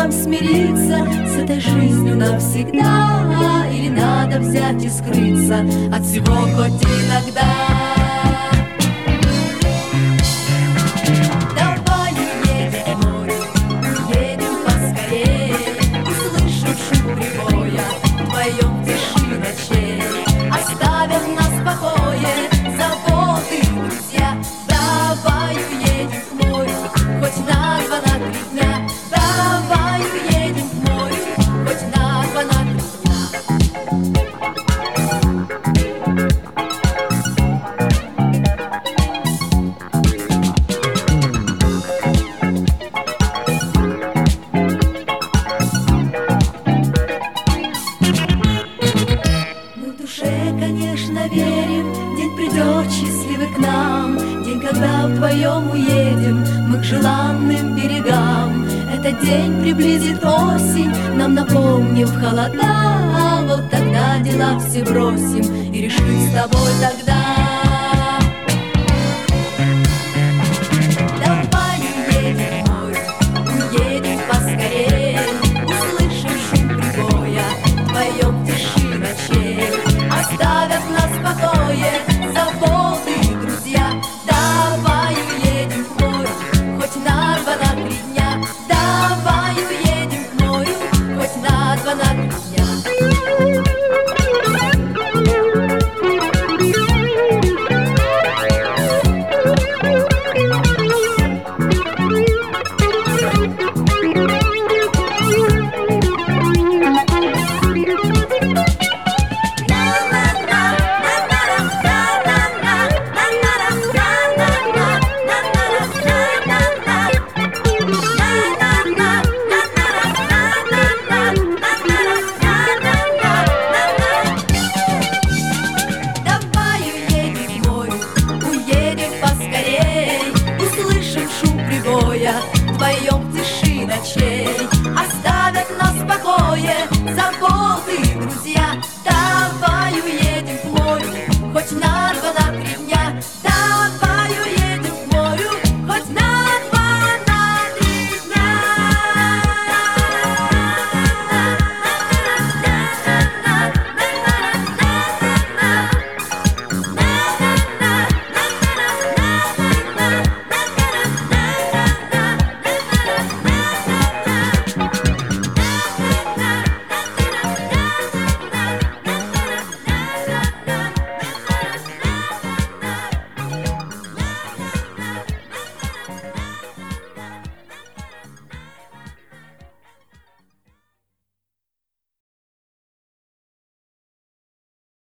нам смириться с этой жизнью навсегда? Или надо взять и скрыться от всего хоть иногда? Давай уедем к морю, уедем поскорее, услышим шум прибоя вдвоем в тиши ночей. Оставят нас в покое заботы, друзья. Давай уедем к морю, хоть на 2, на 3 дня. Давай уедем к морю, хоть на 2, на 3 дня. Мы в душе, конечно, верим, день придет счастливый к нам, день, когда вдвоем уедем мы к желанным берегам. Этот день приблизит осень, нам напомнив холода. Вот тогда дела все бросим и решим с тобой тогда